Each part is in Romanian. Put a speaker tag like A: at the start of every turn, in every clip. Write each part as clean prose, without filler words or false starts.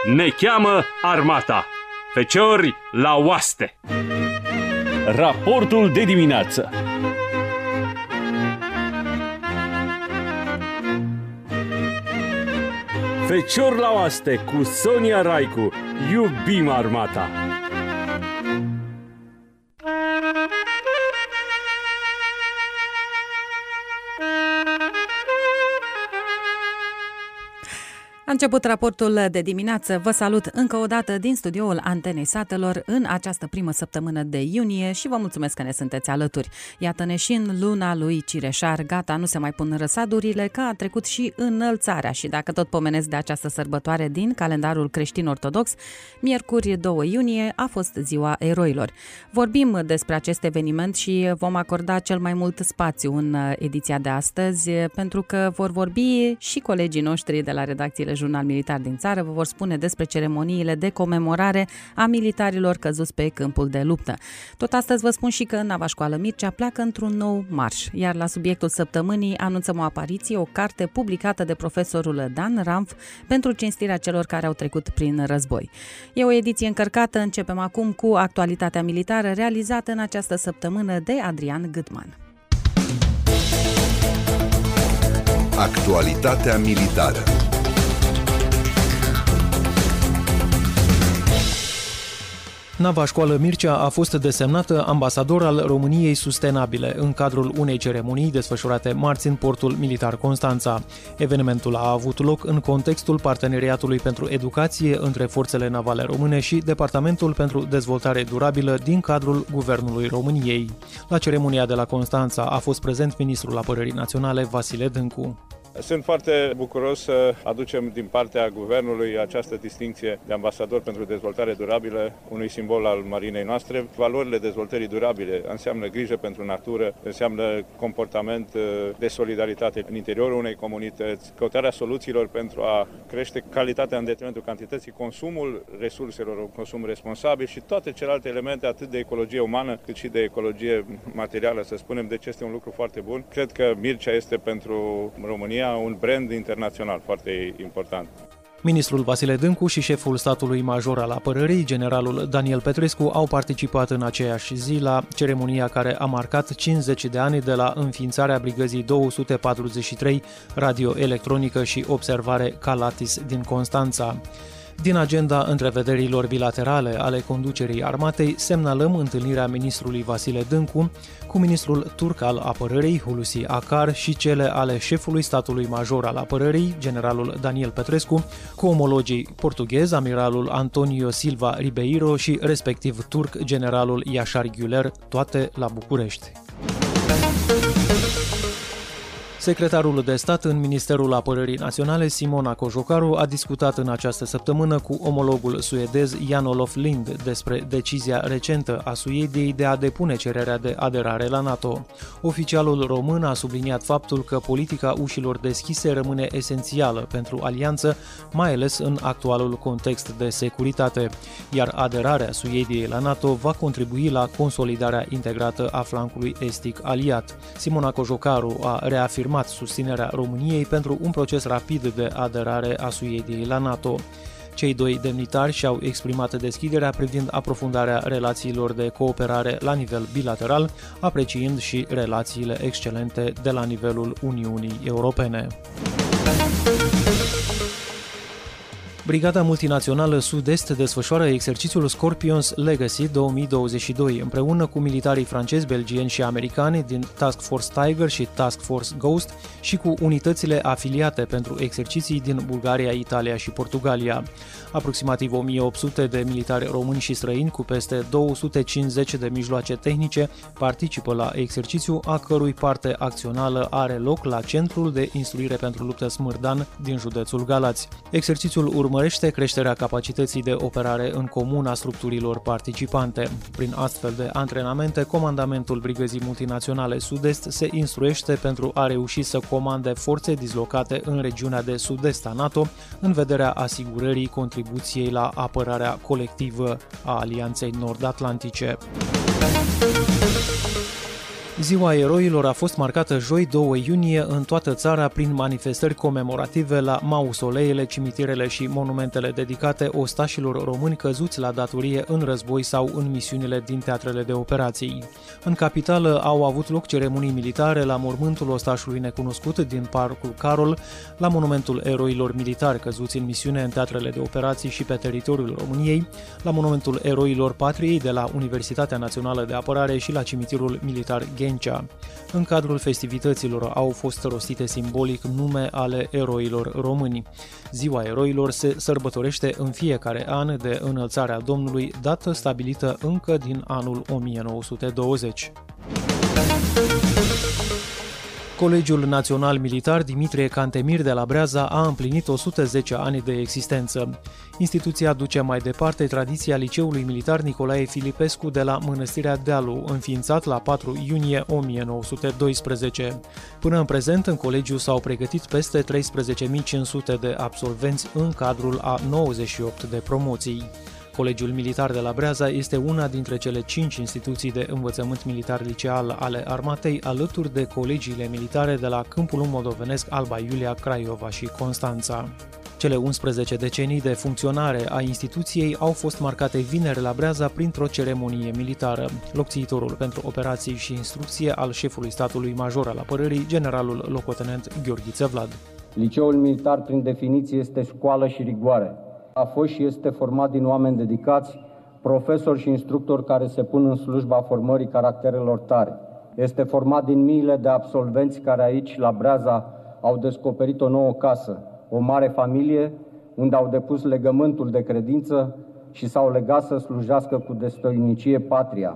A: Ne cheamă armata. Feciori la oaste.
B: Raportul de dimineață.
A: Fecior la oaste cu Sonia Raicu. Iubim armata.
C: A început raportul de dimineață. Vă salut încă o dată din studioul Antenei Satelor în această primă săptămână de iunie și vă mulțumesc că ne sunteți alături. Iată-ne și în luna lui Cireșar, gata, nu se mai pun răsadurile, că a trecut și înălțarea și dacă tot pomenesc de această sărbătoare din calendarul creștin-ortodox, miercuri 2 iunie a fost ziua eroilor. Vorbim despre acest eveniment și vom acorda cel mai mult spațiu în ediția de astăzi, pentru că vor vorbi și colegii noștri de la redacțiile Jurnal Militar din țară, vă vor spune despre ceremoniile de comemorare a militarilor căzuți pe câmpul de luptă. Tot astăzi vă spun și că Nava Școală Mircea pleacă într-un nou marș, iar la subiectul săptămânii anunțăm o apariție, o carte publicată de profesorul Dan Ramf pentru cinstirea celor care au trecut prin război. E o ediție încărcată, începem acum cu actualitatea militară realizată în această săptămână de Adrian Gâtman.
D: Actualitatea militară.
E: Nava Școală Mircea a fost desemnată ambasador al României sustenabile în cadrul unei ceremonii desfășurate marți în portul militar Constanța. Evenimentul a avut loc în contextul Parteneriatului pentru Educație între Forțele Navale Române și Departamentul pentru Dezvoltare Durabilă din cadrul Guvernului României. La ceremonia de la Constanța a fost prezent ministrul Apărării Naționale Vasile Dâncu.
F: Sunt foarte bucuros să aducem din partea Guvernului această distincție de ambasador pentru dezvoltare durabilă, unui simbol al marinei noastre. Valorile dezvoltării durabile înseamnă grijă pentru natură, înseamnă comportament de solidaritate în interiorul unei comunități, căutarea soluțiilor pentru a crește calitatea în detrimentul cantității, consumul resurselor, un consum responsabil și toate celelalte elemente atât de ecologie umană cât și de ecologie materială, să spunem, deci este un lucru foarte bun. Cred că Mircea este pentru România un brand internațional foarte important.
E: Ministrul Vasile Dâncu și șeful statului major al apărării, generalul Daniel Petrescu, au participat în aceeași zi la ceremonia care a marcat 50 de ani de la înființarea brigăzii 243 radioelectronică și observare Calatis din Constanța. Din agenda întrevederilor bilaterale ale conducerii armatei, semnalăm întâlnirea ministrului Vasile Dâncu cu ministrul turc al apărării, Hulusi Akar, și cele ale șefului statului major al apărării, generalul Daniel Petrescu, cu omologii portughez, amiralul Antonio Silva Ribeiro și respectiv turc, generalul Yaşar Güler, toate la București. Secretarul de stat în Ministerul Apărării Naționale, Simona Cojocaru, a discutat în această săptămână cu omologul suedez Jan-Olof Lind despre decizia recentă a Suediei de a depune cererea de aderare la NATO. Oficialul român a subliniat faptul că politica ușilor deschise rămâne esențială pentru alianță, mai ales în actualul context de securitate, iar aderarea Suediei la NATO va contribui la consolidarea integrată a flancului estic aliat. Simona Cojocaru a reafirmat susținerea României pentru un proces rapid de aderare a Suediei la NATO. Cei doi demnitari și-au exprimat deschiderea privind aprofundarea relațiilor de cooperare la nivel bilateral, apreciind și relațiile excelente de la nivelul Uniunii Europene. Brigada multinațională Sud-Est desfășoară exercițiul Scorpions Legacy 2022 împreună cu militarii francezi, belgieni și americani din Task Force Tiger și Task Force Ghost și cu unitățile afiliate pentru exerciții din Bulgaria, Italia și Portugalia. Aproximativ 1800 de militari români și străini cu peste 250 de mijloace tehnice participă la exercițiu, a cărui parte acțională are loc la Centrul de Instruire pentru Luptă Smârdan din județul Galați. Exercițiul urmărește creșterea capacității de operare în comun a structurilor participante. Prin astfel de antrenamente, comandamentul Brigăzii Multinaționale Sud-Est se instruiește pentru a reuși să comande forțe dislocate în regiunea de sud-est a NATO, în vederea asigurării contribuției la apărarea colectivă a Alianței Nord-Atlantice. Ziua Eroilor a fost marcată joi 2 iunie în toată țara prin manifestări comemorative la mausoleele, cimitirele și monumentele dedicate ostașilor români căzuți la datorie în război sau în misiunile din teatrele de operații. În capitală au avut loc ceremonii militare la mormântul ostașului necunoscut din Parcul Carol, la monumentul eroilor militari căzuți în misiune în teatrele de operații și pe teritoriul României, la monumentul eroilor patriei de la Universitatea Națională de Apărare și la cimitirul militar Ghencea. În cadrul festivităților au fost rostite simbolic nume ale eroilor români. Ziua Eroilor se sărbătorește în fiecare an de Înălțarea Domnului, dată stabilită încă din anul 1920. Colegiul Național Militar Dimitrie Cantemir de la Breaza a împlinit 110 ani de existență. Instituția duce mai departe tradiția Liceului Militar Nicolae Filipescu de la Mănăstirea Dealu, înființat la 4 iunie 1912. Până în prezent, în colegiu s-au pregătit peste 13.500 de absolvenți în cadrul a 98 de promoții. Colegiul Militar de la Breaza este una dintre cele 5 instituții de învățământ militar liceal ale armatei, alături de colegiile militare de la Câmpul Moldovenesc, Alba Iulia, Craiova și Constanța. Cele 11 decenii de funcționare a instituției au fost marcate vineri la Breaza printr-o ceremonie militară. Locțiitorul pentru operații și instrucție al șefului statului major al apărării, generalul locotenent Gheorghiță Vlad.
B: Liceul militar, prin definiție, este școală și rigoare. A fost și este format din oameni dedicați, profesori și instructori care se pun în slujba formării caracterelor tare. Este format din miile de absolvenți care aici, la Breaza, au descoperit o nouă casă, o mare familie, unde au depus legământul de credință și s-au legat să slujească cu destoinicie patria.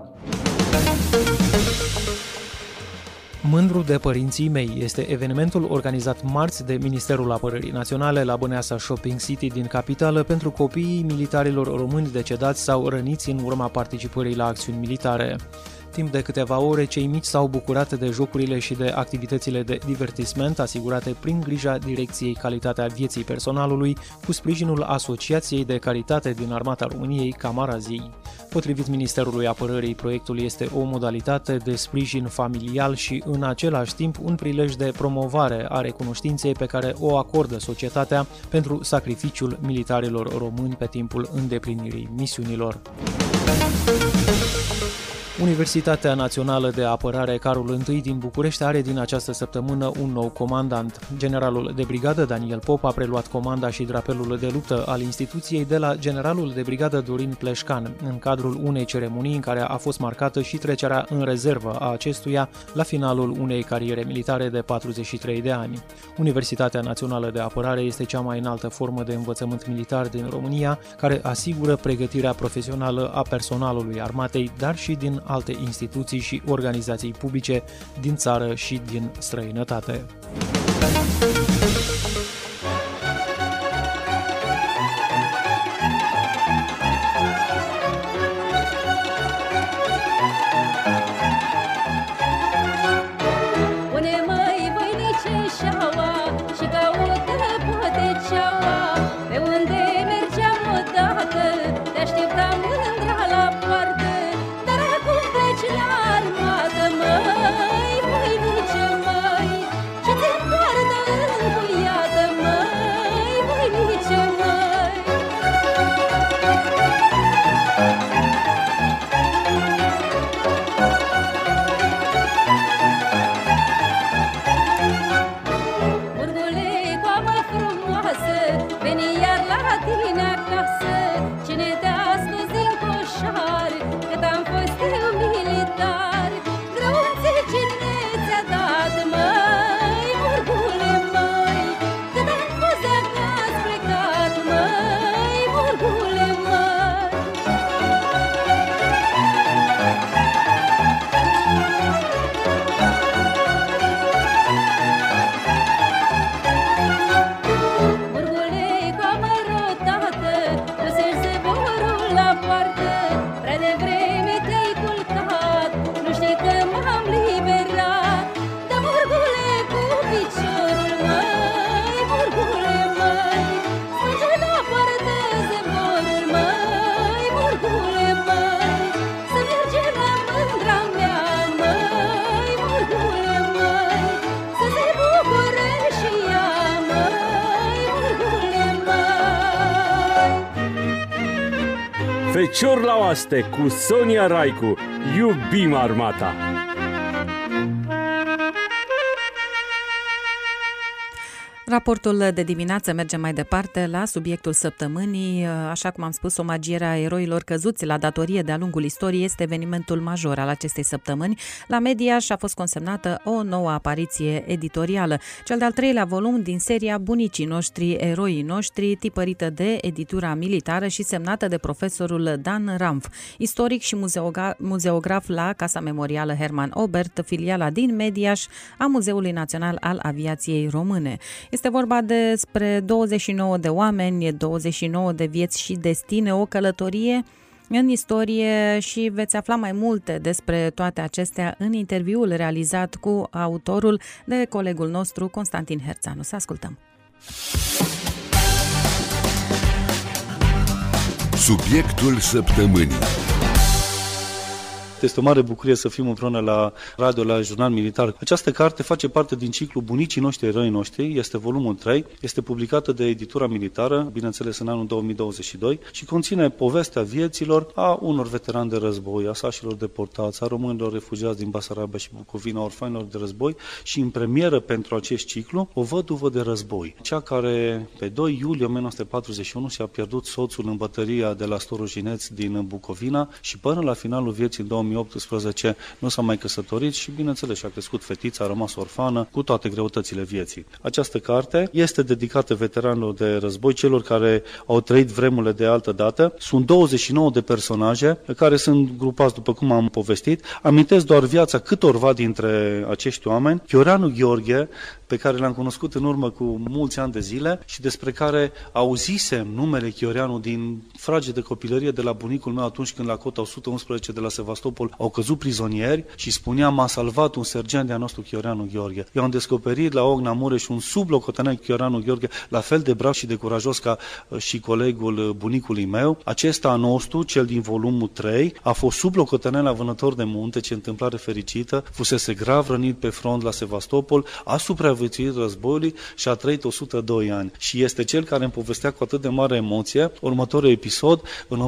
E: Mândru de părinții mei este evenimentul organizat marți de Ministerul Apărării Naționale la Băneasa Shopping City din capitală pentru copiii militarilor români decedați sau răniți în urma participării la acțiuni militare. Timp de câteva ore, cei mici s-au bucurat de jocurile și de activitățile de divertisment asigurate prin grija Direcției Calitatea Vieții Personalului, cu sprijinul Asociației de Caritate din Armata României, Camara Zii. Potrivit Ministerului Apărării, proiectul este o modalitate de sprijin familial și, în același timp, un prilej de promovare a recunoștinței pe care o acordă societatea pentru sacrificiul militarilor români pe timpul îndeplinirii misiunilor. Universitatea Națională de Apărare Carol I din București are din această săptămână un nou comandant. Generalul de brigadă Daniel Pop a preluat comanda și drapelul de luptă al instituției de la generalul de brigadă Dorin Pleșcan, în cadrul unei ceremonii în care a fost marcată și trecerea în rezervă a acestuia la finalul unei cariere militare de 43 de ani. Universitatea Națională de Apărare este cea mai înaltă formă de învățământ militar din România, care asigură pregătirea profesională a personalului armatei, dar și din alte instituții și organizații publice din țară și din străinătate.
A: Fecior la oaste cu Sonia Raicu. Iubim armata!
C: Raportul de dimineață merge mai departe la subiectul săptămânii. Așa cum am spus, omagierea eroilor căzuți la datorie de-a lungul istoriei este evenimentul major al acestei săptămâni. La Mediaș a fost consemnată o nouă apariție editorială, cel de-al 3-lea volum din seria Bunicii noștri, eroii noștri, tipărită de editura militară și semnată de profesorul Dan Ramf, istoric și muzeograf la Casa Memorială Herman Obert, filiala din Mediaș a Muzeului Național al Aviației Române. Este vorba despre 29 de oameni, 29 de vieți și destine, o călătorie în istorie și veți afla mai multe despre toate acestea în interviul realizat cu autorul de colegul nostru Constantin Herțanu. Să ascultăm!
D: Subiectul săptămânii.
G: Este o mare bucurie să fim împreună la radio, la Jurnal Militar. Această carte face parte din ciclu Bunicii noștri, eroii noștri, este volumul 3, este publicată de editura militară, bineînțeles în anul 2022, și conține povestea vieților a unor veterani de război, a sașilor deportați, a românilor refugiați din Basarabia și Bucovina, a orfanilor de război și în premieră pentru acest ciclu o văduvă de război, cea care pe 2 iulie 1941 și-a pierdut soțul în bătălia de la Storojineț din Bucovina și până la finalul vieții în 2018 nu s-a mai căsătorit și, bineînțeles, și-a crescut fetița, a rămas orfană cu toate greutățile vieții. Această carte este dedicată veteranilor de război, celor care au trăit vremurile de altă dată. Sunt 29 de personaje care sunt grupați, după cum am povestit. Amintesc doar viața câtorva dintre acești oameni. Chioreanu Gheorghe, pe care l-am cunoscut în urmă cu mulți ani de zile și despre care auzisem numele Chioreanu din frage de copilărie de la bunicul meu atunci când la cota 111 de la Sevastopol au căzut prizonieri și spunea: m-a salvat un sergent de-a nostru Chioreanu Gheorghe. Eu am descoperit la Ogna Mureș un sublocotenent Chioreanu Gheorghe, la fel de brav și de curajos ca și colegul bunicului meu. Acesta a nostru, cel din volumul 3, a fost sublocotenent la Vânător de Munte, ce întâmplare fericită, fusese grav rănit pe front la Sevastopol, a supraviețuit războiului și a trăit 102 ani. Și este cel care îmi povestea cu atât de mare emoție următorul episod. În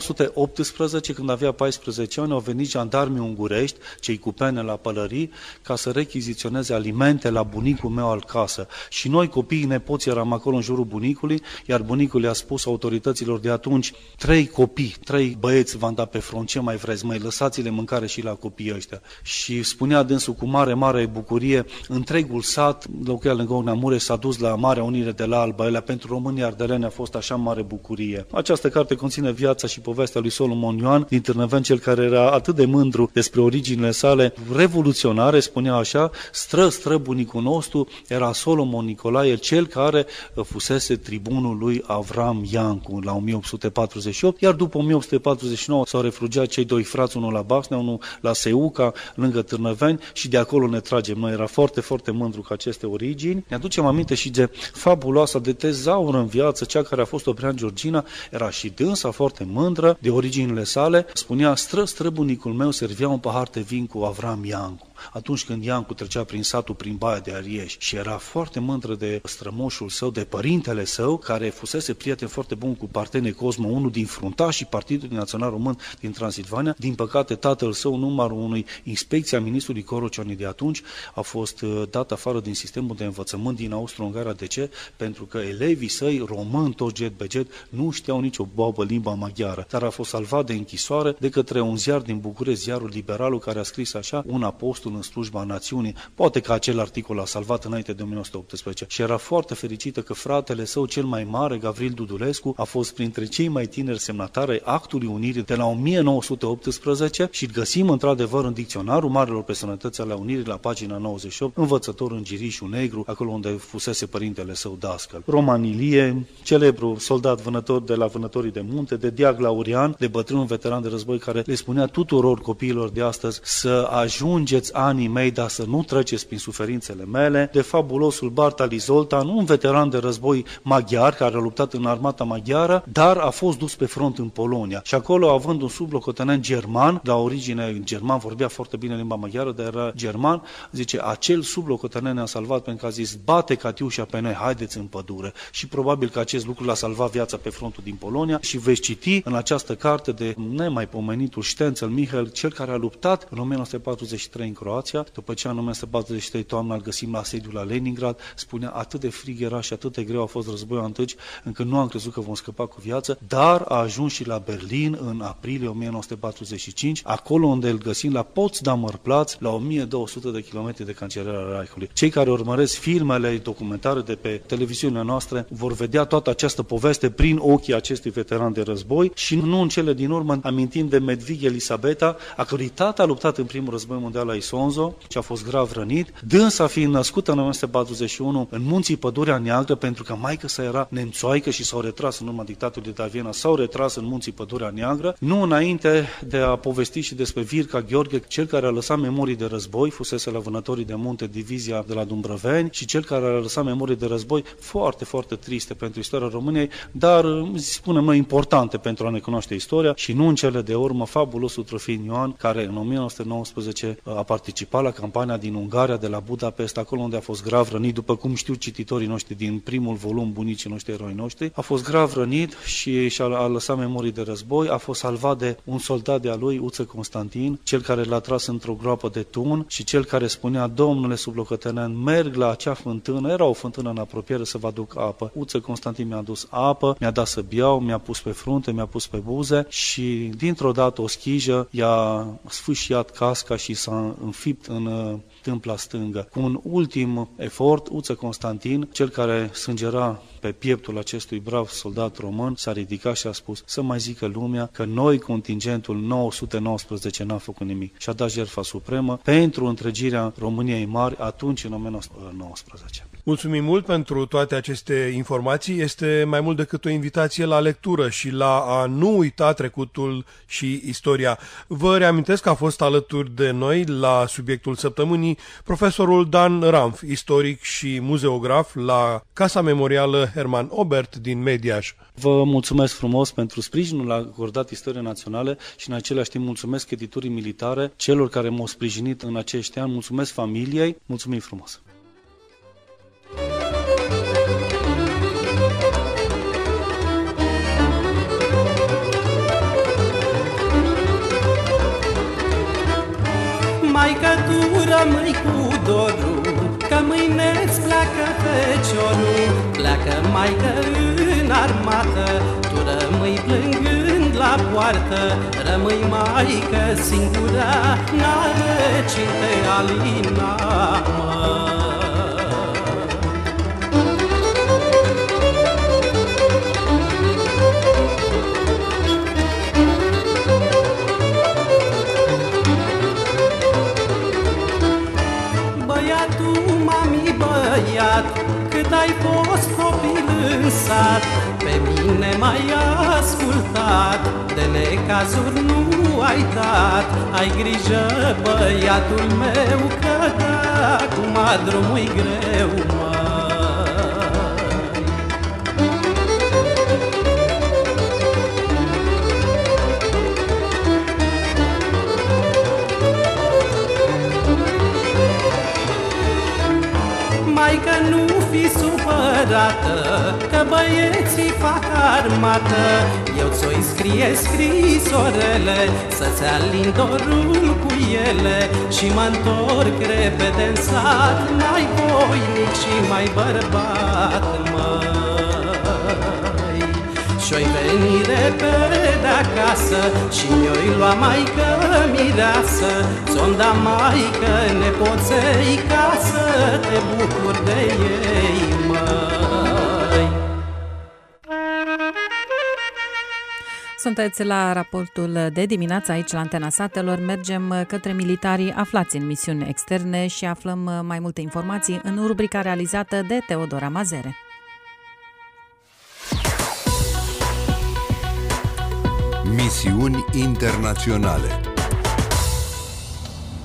G: 1918, când avea 14 ani, au venit jandarmii ungurești, cei cu pene la pălării, ca să rechiziționeze alimente la bunicul meu al casă. Și noi, copiii nepoți, eram acolo în jurul bunicului, iar bunicul le-a spus autorităților de atunci: 3 copii, 3 băieți v-am dat pe front, ce mai vreți, măi, lăsați-le mâncare și la copiii ăștia. Și spunea dânsul cu mare, mare bucurie: întregul sat, locuia lângă Ogna Mureș, s-a dus la Marea Unire de la Alba. Elea pentru românii ardeleni a fost așa mare bucurie. Această carte conține viața și povestea lui Solomon Ioan din Târnăveni, cel care era atât de mândru despre originile sale revoluționare, spunea așa: stră bunicul nostru era Solomon Nicolae, cel care fusese tribunul lui Avram Iancu la 1848, iar după 1849 s-au refugiat cei 2 frați, unul la Baxnea, unul la Seuca, lângă Târnăveni, și de acolo ne tragem noi. Era foarte, foarte mândru cu aceste origini. Ne aducem aminte și de fabuloasa, de tezaură în viață, cea care a fost Oprean Georgina, era și dânsa foarte mândră de originile sale. Spunea: stră bunicul meu servea un pahar de vin cu Avram Iancu atunci când Iancu trecea prin satul, prin Baia de Arieș, și era foarte mândră de strămoșul său, de părintele său, care fusese prieten foarte bun cu Partene Cosmo, unul din fruntașii Partidului Național Român din Transilvania. Din păcate, tatăl său, numărul unui inspecție a ministrului Corociani de atunci, a fost dat afară din sistemul de învățământ din Austro-Ungaria. De ce? Pentru că elevii săi, români, tot jet be jet, nu știau nicio boabă limba maghiară, dar a fost salvat de închisoare de către un ziar din București, ziarul Liberalul, care a scris așa: un apostol în slujba națiunii. Poate că acel articol a salvat înainte de 1918 și era foarte fericită că fratele său cel mai mare, Gavril Dudulescu, a fost printre cei mai tineri semnatari ai Actului Unirii de la 1918 și găsim într-adevăr în dicționarul Marelor Personalități ale Unirii, la pagina 98, învățător în Girișul Negru, acolo unde fusese părintele său dascăl. Roman Ilie, celebru soldat vânător de la Vânătorii de Munte, de Diag Laurian, de bătrân veteran de război, care le spunea tuturor copiilor de astăzi să ajungeți trăiți anii mei, dar să nu treceți prin suferințele mele, de fabulosul Bartali Zoltan, un veteran de război maghiar care a luptat în armata maghiară, dar a fost dus pe front în Polonia. Și acolo, având un sublocotenent german, la origine german, vorbea foarte bine limba maghiară, dar era german, zice, acel sublocotenent ne-a salvat pentru că a zis, bate Catiușa pe noi, haideți în pădure. Și probabil că acest lucru l-a salvat viața pe frontul din Polonia și veți citi în această carte de nemaipomenitul Ștențel Mihail, cel care a luptat în 1943 în Croația, după ce în 1943 toamna îl găsim la asediul la Leningrad, spunea atât de frig era și atât de greu a fost războiul întâi, încât nu am crezut că vom scăpa cu viață, dar a ajuns și la Berlin în aprilie 1945, acolo unde îl găsim la Potsdamer Platz, la 1200 de kilometri de Cancelarea Reichului. Cei care urmăresc filmele documentare de pe televiziunea noastră vor vedea toată această poveste prin ochii acestui veteran de război și nu în cele din urmă amintim de Medvig Elisabeta, a cărui tată a luptat în primul război mondial la Isonzo și a fost grav rănit, dânsa fiind născută în 1941 în munții Pădurea Neagră, pentru că maică-sa era nemțoaică și s-au retras în urma dictatului de Viena, s-au retras în munții Pădurea Neagră, nu înainte de a povesti și despre Virca Gheorghe, cel care a lăsat memorii de război, fusese la Vânătorii de Munte, divizia de la Dumbrăveni, și cel care a lăsat memorii de război foarte, foarte triste pentru istoria României, dar, spunem noi, importante pentru a ne cunoaște istoria și nu în cele de urmă fabulosul Trofim Ioan, care în 1919 a participat la campania din Ungaria, de la Budapest, acolo unde a fost grav rănit, după cum știu cititorii noștri din primul volum, bunicii noștri, eroi noștri, a fost grav rănit și a lăsat memorii de război, a fost salvat de un soldat de-a lui, Uță Constantin, cel care l-a tras într-o groapă de tun și cel care spunea, domnule sublocotenent, merg la acea fântână, era o fântână în apropiere să vă aduc apă. Uță Constantin mi-a adus apă, mi-a dat să beau, mi-a pus pe frunte, mi-a pus pe buze și dintr-o dată o schijă i-a sfâșiat casca și s-a înfipt în tâmpla stângă. Cu un ultim efort, Uță Constantin, cel care sângera pe pieptul acestui brav soldat român, s-a ridicat și a spus să mai zică lumea că noi, contingentul 919, n-am făcut nimic. Și a dat jertfa supremă pentru întregirea României mari atunci, în 1919.
H: Mulțumim mult pentru toate aceste informații. Este mai mult decât o invitație la lectură și la a nu uita trecutul și istoria. Vă reamintesc că a fost alături de noi la subiectul săptămânii profesorul Dan Ramf, istoric și muzeograf la Casa Memorială Herman Obert din Mediaș.
G: Vă mulțumesc frumos pentru sprijinul acordat istoriei naționale și în același timp mulțumesc editurii militare, celor care m-au sprijinit în acești ani, mulțumesc familiei, mulțumim frumos!
I: Maică, tu rămâi cu dorul, că mâine-ți pleacă feciorul. Pleacă, maică, în armată, tu rămâi plângând la poartă. Rămâi, maică, singura, n-are cine te alina, mă. Cât ai fost copil în sat, pe mine m-ai ascultat, de necazuri nu ai dat. Ai grijă, băiatul meu, că acum drumul-i greu, măi. Maică, nu fi supărată, că băieții fac armată. Eu ți-o scrie scrisorele, să-ți alin dorul cu ele și mă-ntorc repede în sat. N-ai voinic și mai bărbat, măi. Și-oi veni repede acasă și mi-oi lua maică mireasă. Ți-o-mi da maică nepoței ca să te bucuri de ei, măi.
C: Sunteți la raportul de dimineață aici la Antena Satelor. Mergem către militarii aflați în misiuni externe și aflăm mai multe informații în rubrica realizată de Teodora Mazere.
D: Misiuni internaționale.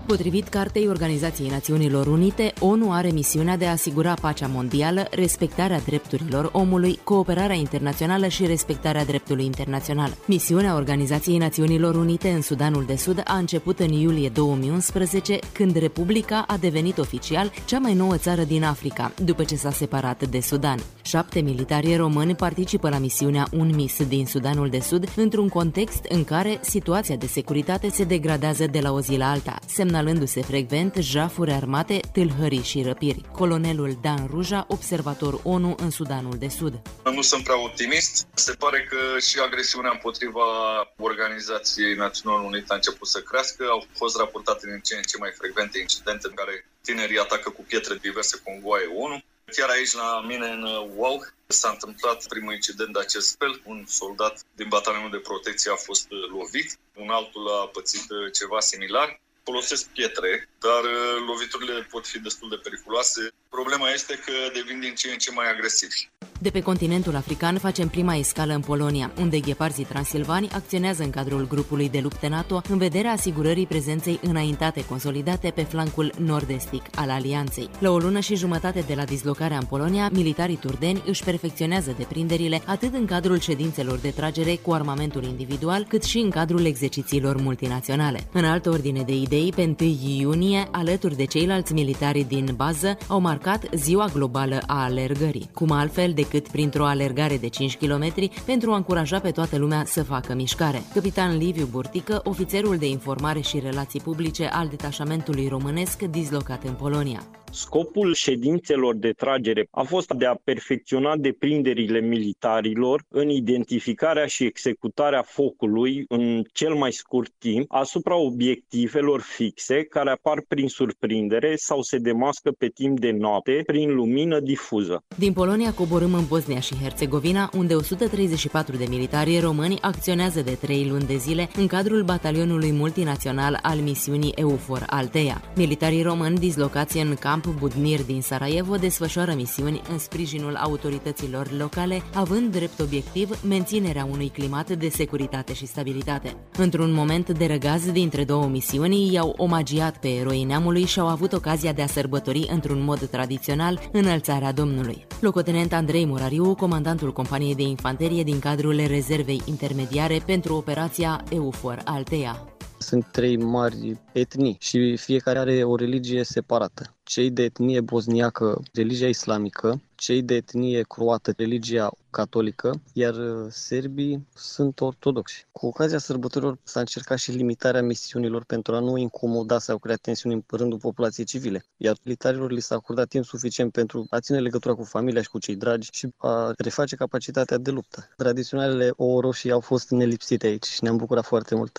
J: Potrivit Cartei Organizației Națiunilor Unite, ONU are misiunea de a asigura pacea mondială, respectarea drepturilor omului, cooperarea internațională și respectarea dreptului internațional. Misiunea Organizației Națiunilor Unite în Sudanul de Sud a început în iulie 2011, când Republica a devenit oficial cea mai nouă țară din Africa, după ce s-a separat de Sudan. 7 militari români participă la misiunea UNMISS din Sudanul de Sud, într-un context în care situația de securitate se degradează de la o zi la alta, semnalându-se frecvent jafuri armate, tâlhării și răpiri. Colonelul Dan Ruja, observator ONU în Sudanul de Sud.
K: Nu sunt prea optimist. Se pare că și agresiunea împotriva Organizației Națiunilor Unite a început să crească. Au fost raportate din ce în ce mai frecvente incidente în care tinerii atacă cu pietre diverse convoaie ONU. Chiar aici la mine în Wau s-a întâmplat primul incident de acest fel. Un soldat din batalionul de protecție a fost lovit, un altul a pățit ceva similar. Folosesc pietre, dar loviturile pot fi destul de periculoase. Problema este că devin din ce în ce mai agresivi.
J: De pe continentul african facem prima escală în Polonia, unde gheparzii transilvani acționează în cadrul grupului de lupte NATO în vederea asigurării prezenței înaintate consolidate pe flancul nord-estic al alianței. La o lună și jumătate de la dislocarea în Polonia, militarii turdeni își perfecționează deprinderile atât în cadrul ședințelor de tragere cu armamentul individual, cât și în cadrul exercițiilor multinaționale. În altă ordine de idei, pe 1 iunie, alături de ceilalți militari din bază, au marcat Ziua Globală a Alergării. Cum altfel decât printr-o alergare de 5 km pentru a încuraja pe toată lumea să facă mișcare. Capitan Liviu Burtică, ofițerul de informare și relații publice al detașamentului românesc dislocat în Polonia.
L: Scopul ședințelor de tragere a fost de a perfecționa deprinderile militarilor în identificarea și executarea focului în cel mai scurt timp asupra obiectivelor fixe care apar prin surprindere sau se demască pe timp de noapte prin lumină difuză.
J: Din Polonia coborâm în Bosnia și Herțegovina, unde 134 de militari români acționează de 3 luni de zile în cadrul batalionului multinațional al misiunii EUFOR Althea. Militarii români dislocați în camp Budnir din Sarajevo desfășoară misiuni în sprijinul autorităților locale, având drept obiectiv menținerea unui climat de securitate și stabilitate. Într-un moment de răgaz dintre două misiuni, i-au omagiat pe eroii neamului și au avut ocazia de a sărbători într-un mod tradițional înălțarea Domnului. Locotenent Andrei Murariu, comandantul companiei de infanterie din cadrul rezervei intermediare pentru operația EUFOR Althea.
M: Sunt 3 mari etnii și fiecare are o religie separată. Cei de etnie bosniacă, religia islamică, cei de etnie croată, religia catolică, iar serbii sunt ortodoxi. Cu ocazia sărbătorilor s-a încercat și limitarea misiunilor pentru a nu incomoda sau crea tensiuni în rândul populației civile, iar militarilor li s-a acordat timp suficient pentru a ține legătura cu familia și cu cei dragi și a reface capacitatea de luptă. Tradiționalele ouă roșii au fost nelipsite aici și ne-am bucurat foarte mult.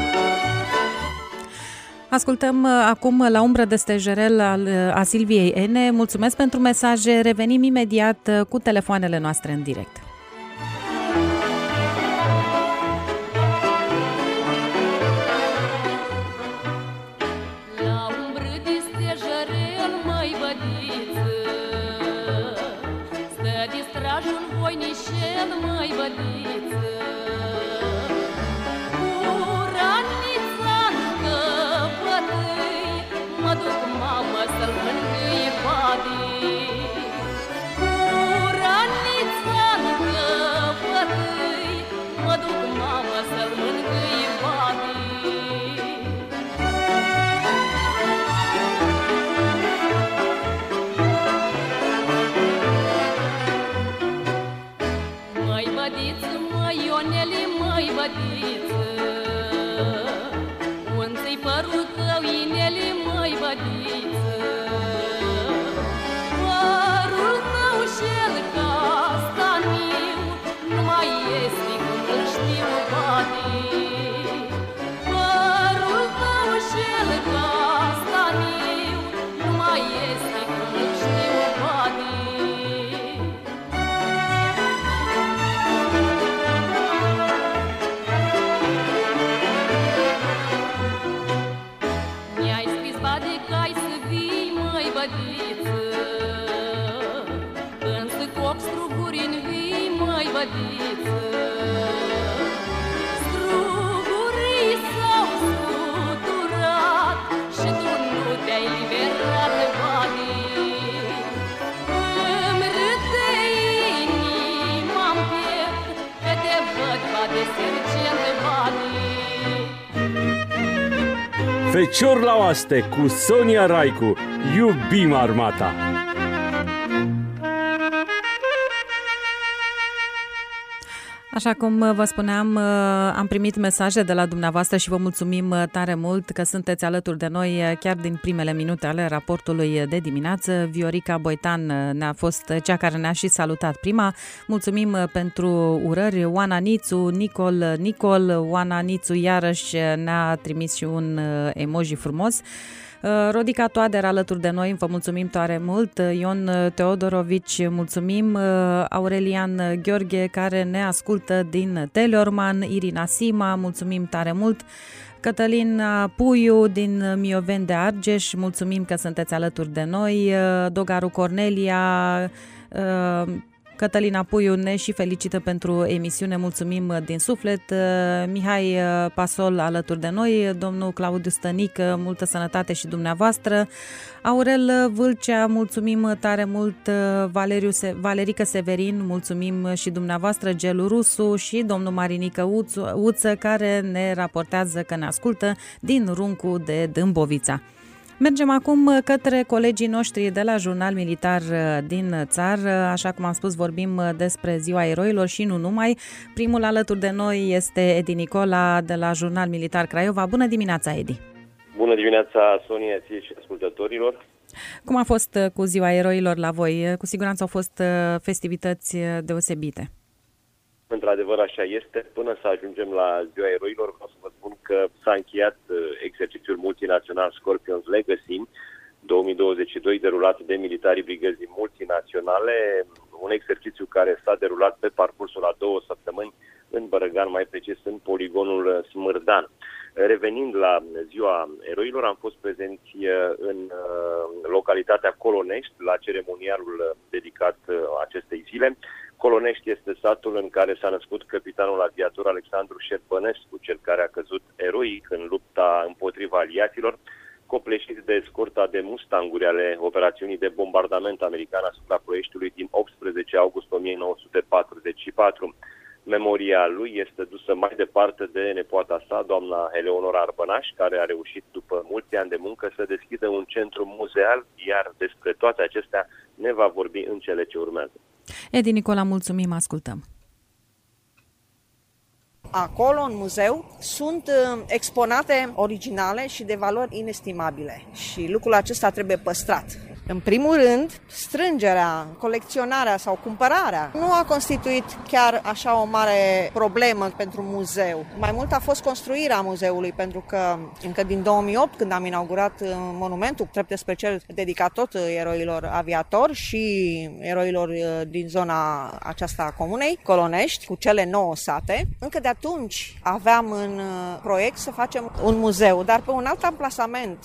C: Ascultăm acum La umbră de stejerel a Silviei Ene. Mulțumesc pentru mesaje. Revenim imediat cu telefoanele noastre în direct.
N: La umbră de stejerel, măi bădiță, stă distrajul voinișel, măi bădiță. Mă duc, mamă, să-l mângâi badii. Cu ranița-ncă bătâi, mă duc, mamă, să-l mângâi badii. Măi bădiță, măi Ioneli, măi bădiță, unde-i părul tău, ineli, măi bădiță? Părul tău și-l castaniu nu mai este cum îl știu badii. Părul tău și-l castaniu nu mai este cum îl știu badii. Mi-ai scris bade că ai să vii, măi bădiță, însă cu ochi struguri în vii, măi bădiță. Strugurii s-au scuturat și
A: Fecior la oaste cu Sonia Raicu. Iubim armata!
C: Așa cum vă spuneam, am primit mesaje de la dumneavoastră și vă mulțumim tare mult că sunteți alături de noi chiar din primele minute ale raportului de dimineață. Viorica Boitan ne-a fost cea care ne-a și salutat prima. Mulțumim pentru urări. Oana Nițu, Nicol, Oana Nițu iarăși ne-a trimis și un emoji frumos. Rodica Toader alături de noi, vă mulțumim tare mult. Ion Teodorovici, mulțumim. Aurelian Gheorghe, care ne ascultă din Teleorman. Irina Sima, mulțumim tare mult. Cătălin Puiu din Mioveni de Argeș, mulțumim că sunteți alături de noi. Dogaru Cornelia, Cătălina Puiu ne și felicită pentru emisiune, mulțumim din suflet. Mihai Pasol alături de noi, domnul Claudiu Stănic, multă sănătate și dumneavoastră. Aurel Vâlcea, mulțumim tare mult. Valerica Severin, mulțumim și dumneavoastră. Gelu Rusu și domnul Marinică Uță, care ne raportează că ne ascultă din Runcu de Dâmbovița. Mergem acum către colegii noștri de la Jurnal Militar din țară. Așa cum am spus, vorbim despre Ziua Eroilor și nu numai. Primul alături de noi este Edi Nicola de la Jurnal Militar Craiova. Bună dimineața, Edi!
O: Bună dimineața, Sonia, ție și ascultătorilor!
C: Cum a fost cu Ziua Eroilor la voi? Cu siguranță au fost festivități deosebite.
O: Într-adevăr, așa este. Până să ajungem la Ziua Eroilor, vreau să vă spun că s-a încheiat exercițiul multinațional Scorpions Legacy 2022, derulat de militarii brigăzii multinaționale, un exercițiu care s-a derulat pe parcursul a 2 săptămâni în Bărăgan, mai precis în poligonul Smârdan. Revenind la Ziua Eroilor, am fost prezenți în localitatea Colonești, la ceremonialul dedicat acestei zile. Colonești este satul în care s-a născut capitanul aviator Alexandru Șerpănescu, cel care a căzut eroic în lupta împotriva aliaților, copleșit de escorta de Mustanguri ale operațiunii de bombardament american asupra Ploieștiului din 18 august 1944. Memoria lui este dusă mai departe de nepoata sa, doamna Eleonora Arbănaș, care a reușit după mulți ani de muncă să deschidă un centru muzeal, iar despre toate acestea ne va vorbi în cele ce urmează.
C: Edi Nicola, mulțumim, ascultăm.
P: Acolo, în muzeu, sunt exponate originale și de valori inestimabile și lucrul acesta trebuie păstrat. În primul rând, strângerea, colecționarea sau cumpărarea nu a constituit chiar așa o mare problemă pentru muzeu. Mai mult a fost construirea muzeului, pentru că încă din 2008, când am inaugurat monumentul drept special dedicat tot eroilor aviatori și eroilor din zona aceasta a comunei, Colonești, cu cele 9 sate, încă de atunci aveam în proiect să facem un muzeu, dar pe un alt amplasament.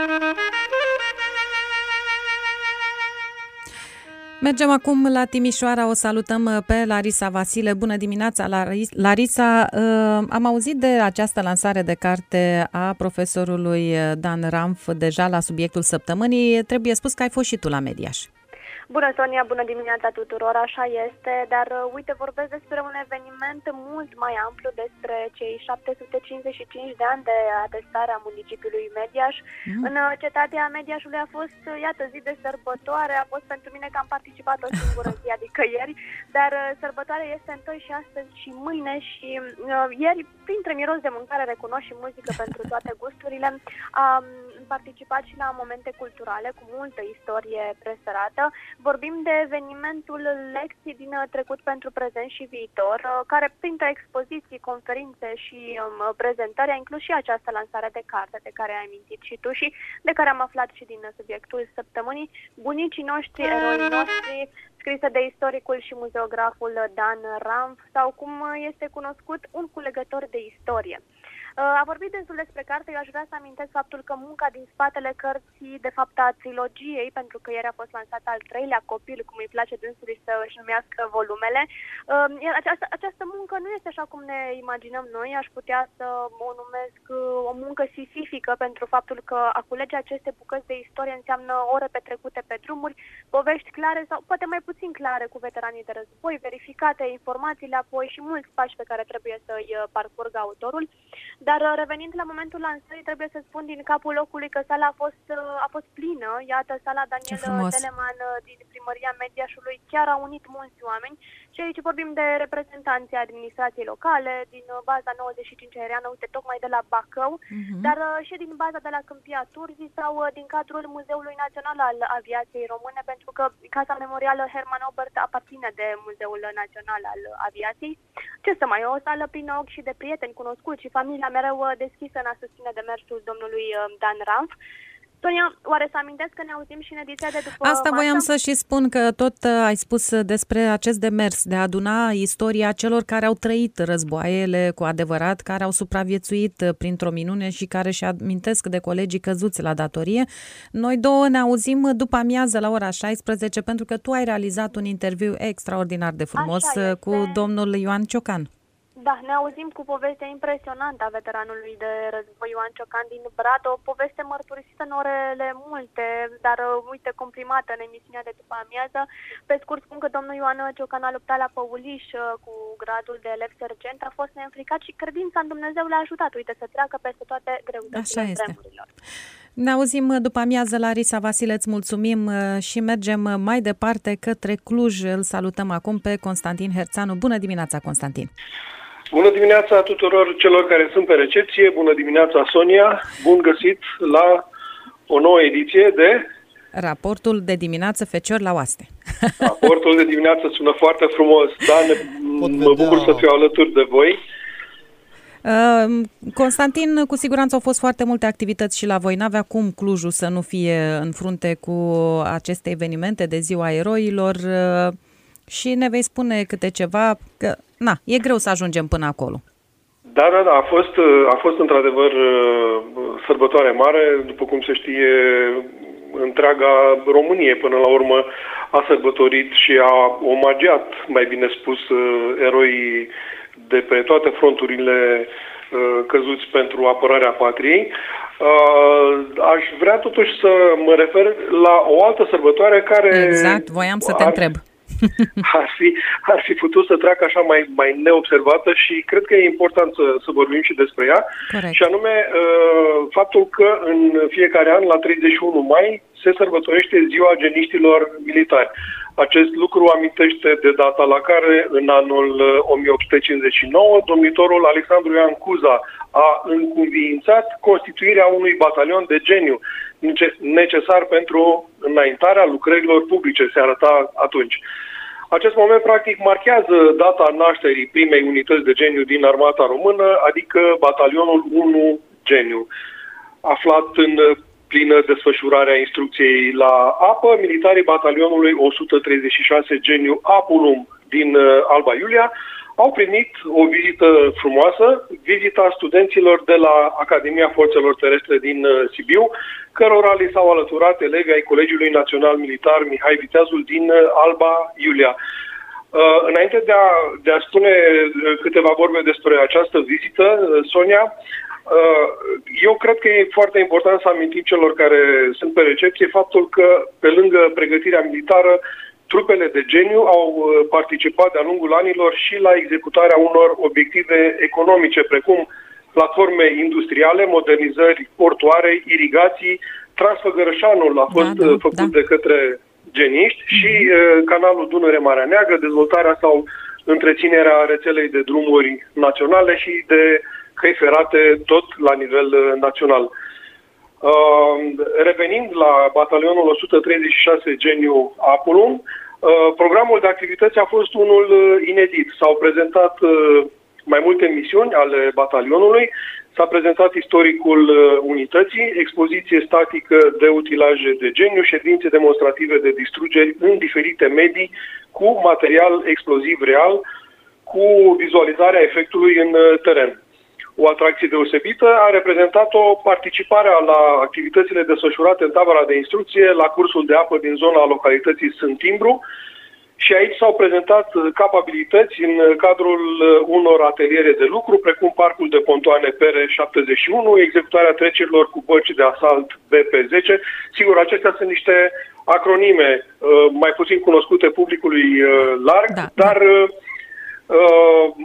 C: Mergem acum la Timișoara, o salutăm pe Larisa Vasile. Bună dimineața, Larisa! Am auzit de această lansare de carte a profesorului Dan Ramf deja la subiectul săptămânii. Trebuie spus că ai fost și tu la Mediaș.
Q: Bună, Sonia, bună dimineața tuturor, așa este, dar uite, vorbesc despre un eveniment mult mai amplu, despre cei 755 de ani de atestare a municipiului Mediaș. În cetatea Mediașului a fost, iată, zi de sărbătoare, a fost pentru mine că am participat o singură zi, adică ieri, dar sărbătoarea este întoi și astăzi și mâine și ieri, printre miros de mâncare, recunosc și muzică pentru toate gusturile, am participat și la momente culturale cu multă istorie presărată. Vorbim de evenimentul Lecții din trecut pentru prezent și viitor, care printre expoziții, conferințe și prezentări a inclus și această lansare de carte de care ai amintit și tu și de care am aflat și din subiectul săptămânii. Bunicii noștri, eroii noștri, scrisă de istoricul și muzeograful Dan Ramf, sau cum este cunoscut, un culegător de istorie. A vorbit destul despre carte, eu aș vrea să amintesc faptul că munca din spatele cărții, de fapt a trilogiei, pentru că ieri a fost lansat al 3-lea copil, cum îi place dânsului să își numească volumele, iar această muncă nu este așa cum ne imaginăm noi, aș putea să o numesc o muncă sisifică, pentru faptul că a culege aceste bucăți de istorie înseamnă ore petrecute pe drumuri, povești clare sau poate mai puțin clare cu veteranii de război, verificate informațiile apoi și mulți pași pe care trebuie să îi parcurgă autorul. Dar revenind la momentul lansării, trebuie să spun din capul locului că sala a fost plină. Iată, sala Daniel Teleman din Primăria Mediașului chiar a unit mulți oameni. Și aici vorbim de reprezentanții administrației locale, din baza 95 aeriană, uite, tocmai de la Bacău, dar și din baza de la Câmpia Turzii sau din cadrul Muzeului Național al Aviației Române, pentru că Casa Memorială Herman Oberth aparține de Muzeul Național al Aviației. Ce să mai, o sală plină ochi și de prieteni cunoscuți și familia mereu deschisă în a susține demersul domnului Dan Ranf. Sonia, oare să amintesc că ne auzim și în ediția de după
C: Asta
Q: masă?
C: voiam să și spun, că tot ai spus despre acest demers de a aduna istoria celor care au trăit războaiele cu adevărat, care au supraviețuit printr-o minune și care își amintesc de colegii căzuți la datorie. Noi două ne auzim după amiază la ora 16, pentru că tu ai realizat un interviu extraordinar de frumos cu domnul Ioan Ciocan.
Q: Da, ne auzim cu povestea impresionantă a veteranului de război Ioan Ciocan din Brad, o poveste mărturisită în orele multe, dar uite, comprimată în emisiunea de după amiază. Pe scurt spun că domnul Ioan Ciocan a luptat la Păuliș cu gradul de elev sergent, a fost neînfricat și credința în Dumnezeu l-a ajutat, uite, să treacă peste toate greutățile vremurilor.
C: Ne auzim după amiază, Larisa Vasile, îți mulțumim și mergem mai departe către Cluj. Îl salutăm acum pe Constantin Herțanu. Bună dimineața, Constantin!
R: Bună dimineața tuturor celor care sunt pe recepție, bună dimineața Sonia, bun găsit la o nouă ediție de...
C: Raportul de dimineață Fecior la oaste.
R: Raportul de dimineață sună foarte frumos, da, mă bucur să fiu alături de voi.
C: Constantin, cu siguranță au fost foarte multe activități și la voi. N-avea cum Clujul să nu fie în frunte cu aceste evenimente de Ziua Eroilor și ne vei spune câte ceva, că e greu să ajungem până acolo.
R: Da, a fost într-adevăr sărbătoare mare, după cum se știe, întreaga Românie până la urmă a sărbătorit și a omagiat, mai bine spus, eroii de pe toate fronturile căzuți pentru apărarea patriei. Aș vrea totuși să mă refer la o altă sărbătoare care...
C: Exact, voiam să te întreb.
R: Ar fi putut să treacă așa mai neobservată și cred că e important să vorbim și despre ea.
C: Corect.
R: Și anume faptul că în fiecare an, la 31 mai, se sărbătorește Ziua Geniștilor Militari. Acest lucru amintește de data la care, în anul 1859, domnitorul Alexandru Ioan Cuza a încuviințat constituirea unui batalion de geniu necesar pentru înaintarea lucrărilor publice, se arăta atunci. Acest moment, practic, marchează data nașterii primei unități de geniu din armata română, adică batalionul 1 Geniu. Aflat în plină desfășurare a instrucției la apă, militarii batalionului 136 Geniu Apulum din Alba Iulia au primit o vizită frumoasă, vizita studenților de la Academia Forțelor Terestre din Sibiu, cărora li s-au alăturat elevi ai Colegiului Național Militar Mihai Viteazul din Alba Iulia. Înainte de a spune câteva vorbe despre această vizită, Sonia, eu cred că e foarte important să amintim celor care sunt pe recepție faptul că, pe lângă pregătirea militară, trupele de geniu au participat de-a lungul anilor și la executarea unor obiective economice, precum platforme industriale, modernizări portoare, irigații. Transfăgărășanul a fost făcut de către geniști și canalul Dunăre-Marea Neagră, dezvoltarea sau întreținerea rețelei de drumuri naționale și de căi ferate tot la nivel național. Revenind la batalionul 136 Geniu Apulum, programul de activități a fost unul inedit. S-au prezentat mai multe misiuni ale batalionului, s-a prezentat istoricul unității, expoziție statică de utilaje de geniu, ședințe demonstrative de distrugeri în diferite medii cu material exploziv real, cu vizualizarea efectului în teren. O atracție deosebită a reprezentat-o participarea la activitățile desfășurate în tabăra de instrucție la cursul de apă din zona localității Sântimbru și aici s-au prezentat capabilități în cadrul unor ateliere de lucru, precum parcul de pontoane PR71, executarea trecerilor cu bărci de asalt BP10. Sigur, acestea sunt niște acronime mai puțin cunoscute publicului larg, dar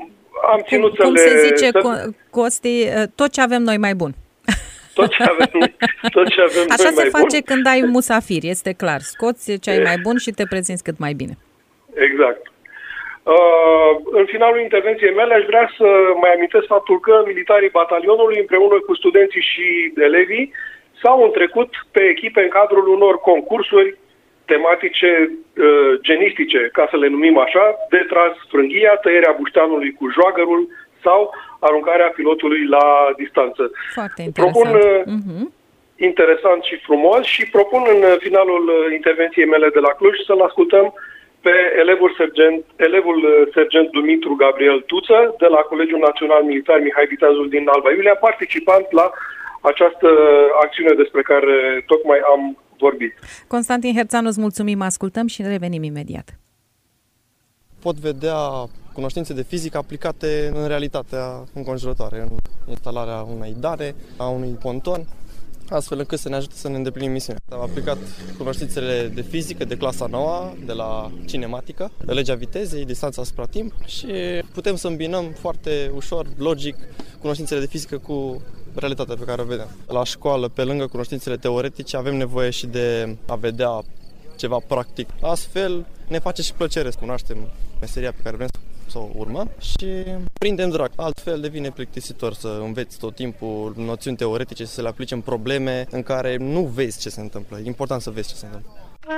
R: am ținut
C: cum se zice, Costi, tot ce avem noi mai bun.
R: Tot ce avem
C: Așa
R: noi
C: se
R: mai
C: face
R: bun.
C: când ai musafiri, este clar. Scoți ce ai mai bun și te prezinți cât mai bine.
R: Exact. În finalul intervenției mele aș vrea să mai amintesc faptul că militarii batalionului împreună cu studenții și elevii s-au întrecut pe echipe în cadrul unor concursuri tematice genistice, ca să le numim așa, de tras frânghia, tăierea bușteanului cu joagărul sau aruncarea pilotului la distanță.
C: Foarte interesant.
R: Propun interesant și frumos și propun în finalul intervenției mele de la Cluj să-l ascultăm pe elevul sergent Dumitru Gabriel Tuță de la Colegiul Național Militar Mihai Viteazul din Alba Iulia, participant la această acțiune despre care tocmai am vorbit.
C: Constantin Herțanu, îți mulțumim, ascultăm și revenim imediat.
S: Pot vedea cunoștințe de fizică aplicate în realitatea înconjurătoare, în instalarea unei dare, a unui ponton, astfel încât să ne ajute să ne îndeplinim misiunea. Am aplicat cunoștințele de fizică de clasa 9 de la cinematică, legea vitezei, distanța asupra timp și putem să îmbinăm foarte ușor, logic, cunoștințele de fizică cu realitatea pe care o vedem. La școală, pe lângă cunoștințele teoretice, avem nevoie și de a vedea ceva practic. Astfel ne face și plăcere să cunoaștem meseria pe care vrem să o urmăm și prindem drag. Altfel devine plictisitor să înveți tot timpul noțiuni teoretice, să le aplici în probleme în care nu vezi ce se întâmplă. E important să vezi ce se întâmplă.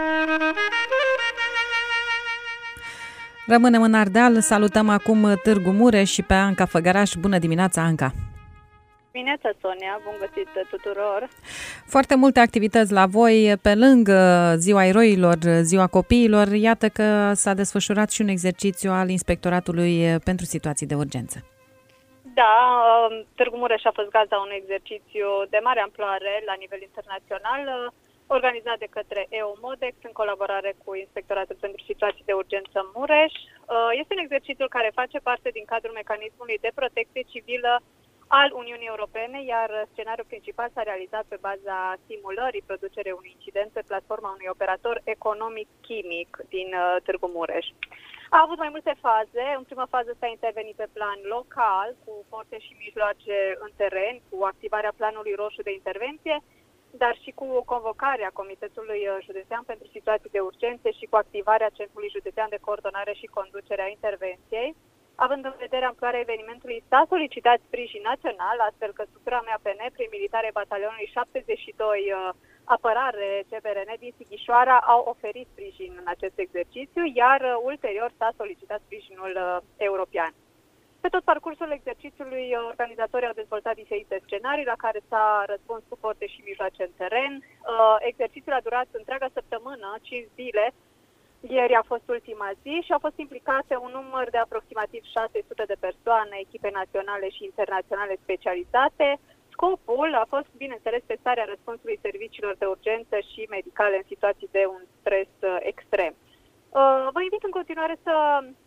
C: Rămânem în Ardeal, salutăm acum Târgu Mureș și pe Anca Făgăraș. Bună dimineața, Anca!
T: Dimineața, Sonia, bun găsit tuturor!
C: Foarte multe activități la voi, pe lângă Ziua Eroilor, Ziua Copiilor, iată că s-a desfășurat și un exercițiu al Inspectoratului pentru Situații de Urgență.
T: Da, Târgu Mureș a fost gazda unui exercițiu de mare amploare la nivel internațional, organizat de către EOMODEX în colaborare cu Inspectoratul pentru Situații de Urgență Mureș. Este un exercițiu care face parte din cadrul mecanismului de protecție civilă al Uniunii Europene, iar scenariul principal s-a realizat pe baza simulării producerii unui incident pe platforma unui operator economic chimic din Târgu Mureș. A avut mai multe faze. În prima fază s-a intervenit pe plan local, cu forțe și mijloace în teren, cu activarea planului roșu de intervenție, dar și cu convocarea Comitetului Județean pentru Situații de Urgențe și cu activarea Centrului Județean de Coordonare și Conducere a Intervenției. Având în vedere amploarea evenimentului, s-a solicitat sprijin național, astfel că structura MAPN, prin militare batalionului 72 apărare CBRN din Sighișoara, au oferit sprijin în acest exercițiu, iar ulterior s-a solicitat sprijinul european. Pe tot parcursul exercițiului, organizatorii au dezvoltat diferite scenarii la care s-a răspuns cu forțe și mijloace în teren. Exercițiul a durat întreaga săptămână, 5 zile. Ieri a fost ultima zi și au fost implicate un număr de aproximativ 600 de persoane, echipe naționale și internaționale specializate. Scopul a fost, bineînțeles, testarea răspunsului serviciilor de urgență și medicale în situații de un stres extrem. Vă invit în continuare să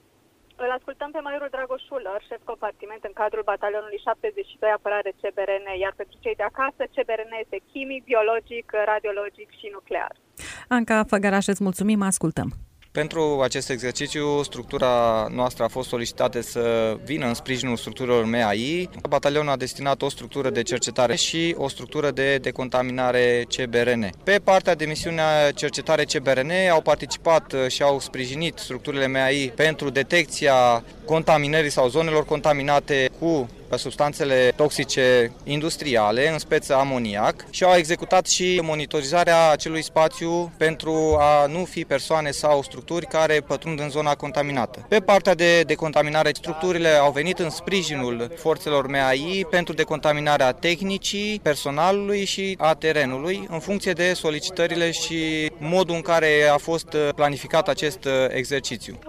T: îl ascultăm pe majorul Dragoș Schuller, șef compartiment în cadrul batalionului 72 apărare CBRN, iar pentru cei de acasă, CBRN este chimic, biologic, radiologic și nuclear.
C: Anca Făgăraș, îți mulțumim, ascultăm.
U: Pentru acest exercițiu, structura noastră a fost solicitată să vină în sprijinul structurilor MAI. Batalionul a destinat o structură de cercetare și o structură de decontaminare CBRN. Pe partea de misiunea cercetare CBRN au participat și au sprijinit structurile MAI pentru detecția contaminării sau zonelor contaminate cu substanțele toxice industriale, în speță amoniac, și au executat și monitorizarea acelui spațiu pentru a nu fi persoane sau structuri care pătrund în zona contaminată. Pe partea de decontaminare, structurile au venit în sprijinul forțelor MAI pentru decontaminarea tehnicii, personalului și a terenului, în funcție de solicitările și modul în care a fost planificat acest exercițiu.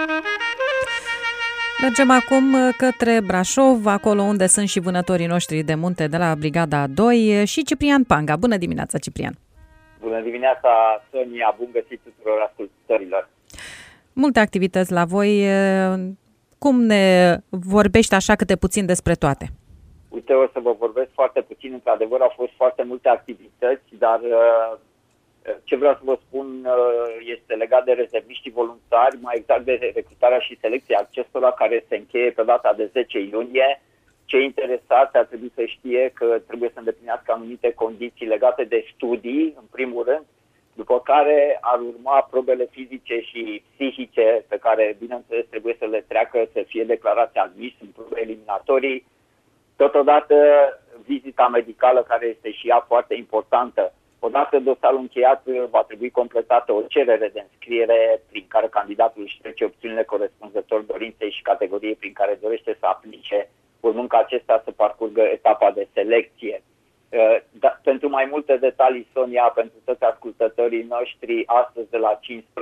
C: Mergem acum către Brașov, acolo unde sunt și vânătorii noștri de munte de la Brigada 2 și Ciprian Panga. Bună dimineața, Ciprian!
V: Bună dimineața, Sonia! Bun găsit tuturor ascultătorilor!
C: Multe activități la voi. Cum ne vorbești așa câte puțin despre toate?
V: Uite, o să vă vorbesc foarte puțin. Într-adevăr, au fost foarte multe activități, dar Ce vreau să vă spun este legat de rezerviștii voluntari, mai exact de recrutarea și selecția acestora, care se încheie pe data de 10 iunie. Cei interesați ar trebui să știe că trebuie să îndeplinească anumite condiții legate de studii, în primul rând, după care ar urma probele fizice și psihice pe care, bineînțeles, trebuie să le treacă, să fie declarați admis în probe eliminatorii. Totodată, vizita medicală, care este și ea foarte importantă. Odată dosarul încheiat, va trebui completată o cerere de înscriere prin care candidatul își trece opțiunile corespunzător dorinței și categoriei prin care dorește să aplice, urmând ca acesta să parcurgă etapa de selecție. Pentru mai multe detalii, Sonia, pentru toți ascultătorii noștri, astăzi de la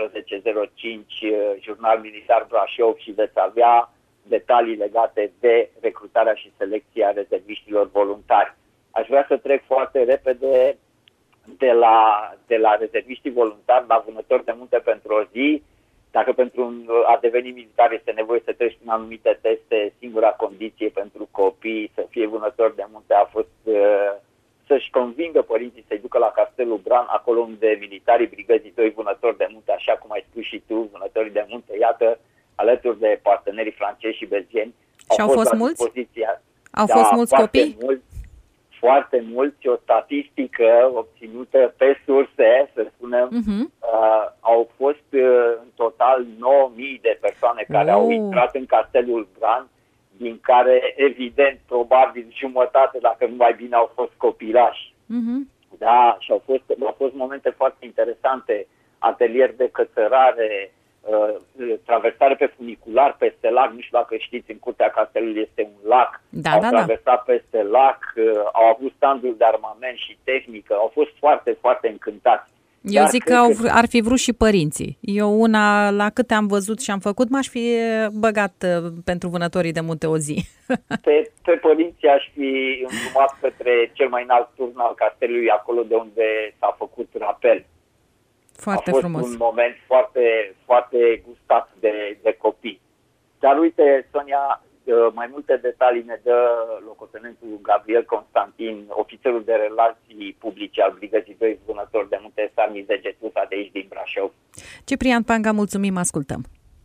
V: 15:05, Jurnal Militar Brașov, și veți avea detalii legate de recrutarea și selecția rezerviștilor voluntari. Aș vrea să trec foarte repede de la rezerviștii voluntari la vânători de munte pentru o zi. Dacă pentru a deveni militar este nevoie să treci prin anumite teste, singura condiție pentru copii să fie vânători de munte a fost să-și convingă părinții să-i ducă la Castelul Bran, acolo unde militarii brigăzii 2 vânători de munte, așa cum ai spus și tu, vânătorii de munte, iată, alături de partenerii francezi și belgieni.
C: Și au fost mulți? Au
V: Da,
C: fost mulți copii?
V: Foarte mulți. O statistică obținută pe surse, să spunem, au fost în total 9.000 de persoane care au intrat în Castelul Bran, din care, evident, probabil jumătate, dacă nu mai bine, au fost copilași. Da, și au fost momente foarte interesante, atelier de cățărare, traversare pe funicular peste lac, nu știu dacă știți, în curtea castelului este un lac, au traversat peste lac, au avut standuri de armament și tehnică, au fost foarte, foarte încântați.
C: Eu zic că ar fi vrut și părinții. Eu una, la câte am văzut și am făcut, m-aș fi băgat pentru vânătorii de munte o zi.
V: Pe părinții aș fi îndrumat către cel mai înalt turn al castelului, acolo de unde s-a făcut rapel.
C: Foarte
V: a fost
C: frumos.
V: un moment foarte, foarte gustat de copii. Dar uite, Sonia, mai multe detalii ne dă locotenentul Gabriel Constantin, ofițerul de relații publice al Brigăzii 2 Vânători de Munte Sarmi Zegetusa de aici din Brașov.
C: Ciprian Panga, mulțumim, ascultăm.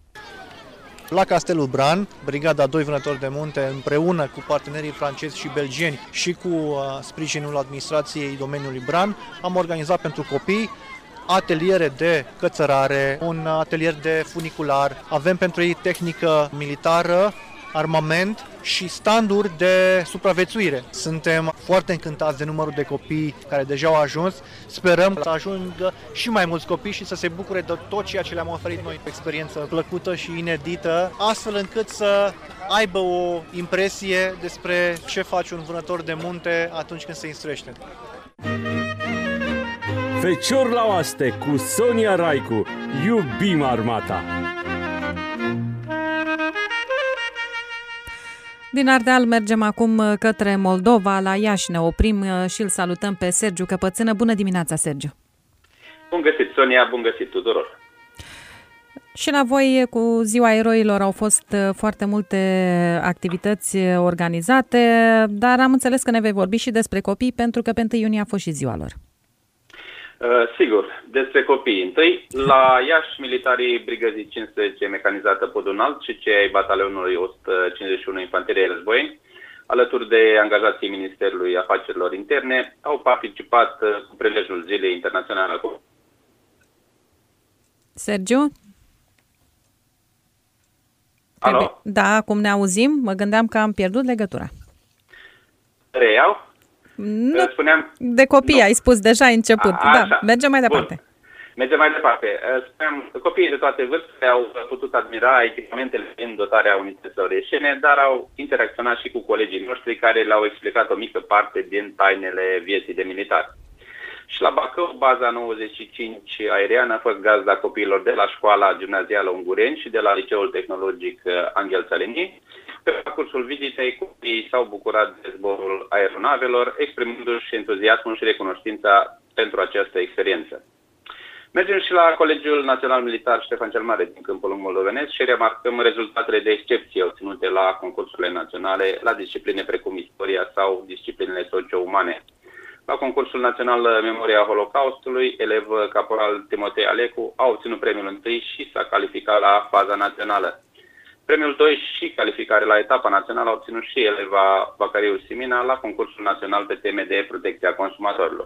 B: La Castelul Bran, Brigada 2 Vânători de Munte, împreună cu partenerii francezi și belgieni și cu sprijinul administrației domeniului Bran, am organizat pentru copii ateliere de cățărare, un atelier de funicular, avem pentru ei tehnică militară, armament și standuri de supraviețuire. Suntem foarte încântați de numărul de copii care deja au ajuns. Sperăm să ajungă și mai mulți copii și să se bucure de tot ceea ce le-am oferit noi. O experiență plăcută și inedită, astfel încât să aibă o impresie despre ce face un vânător de munte atunci când se instruiește.
A: Fecior la oaste cu Sonia Raicu. Iubim armata!
C: Din Ardeal mergem acum către Moldova, la Iași ne oprim și îl salutăm pe Sergiu Căpățână. Bună dimineața, Sergiu!
F: Bun găsit, Sonia, bun găsit tuturor!
C: Și la voi, cu Ziua Eroilor, au fost foarte multe activități organizate, dar am înțeles că ne vei vorbi și despre copii, pentru că pe 1 iunie a fost și ziua lor.
F: Sigur, despre copii. Întâi, la Iași, militarii Brigăzii 15 mecanizată Podunalt și cei ai batalionului 151 Infanterie Războieni, alături de angajații Ministerului Afacerilor Interne, au participat cu prilejul Zilei Internaționale a Copilului.
C: Sergiu?
F: Alo?
C: Da, acum ne auzim. Mă gândeam că am pierdut legătura.
F: Reiau?
C: Nu,
F: spuneam...
C: de copii ai spus deja, ai început.
F: Așa.
C: Da, mergem mai departe.
F: Bun. Mergem mai departe. Spuneam că copiii de toate vârstele au putut admira echipamentele din dotarea unităților ieșene, dar au interacționat și cu colegii noștri care le-au explicat o mică parte din tainele vieții de militar. Și la Bacău, baza 95 aeriană a fost gazda copiilor de la școala gimnazială Ungureni și de la Liceul Tehnologic Anghel Țăleni. Pe parcursul vizitei, copiii s-au bucurat de zborul aeronavelor, exprimându-și entuziasmul și recunoștința pentru această experiență. Mergem și la Colegiul Național Militar Ștefan cel Mare din Câmpul Moldovenesc și remarcăm rezultatele de excepție obținute la concursurile naționale la discipline precum istoria sau disciplinele socio-umane. La concursul național Memoria Holocaustului, elev caporal Timotei Alecu a obținut premiul 1 și s-a calificat la faza națională. Premiul 2 și calificare la etapa națională a obținut și eleva Bacariu Simina la concursul național pe teme de protecție a consumatorilor.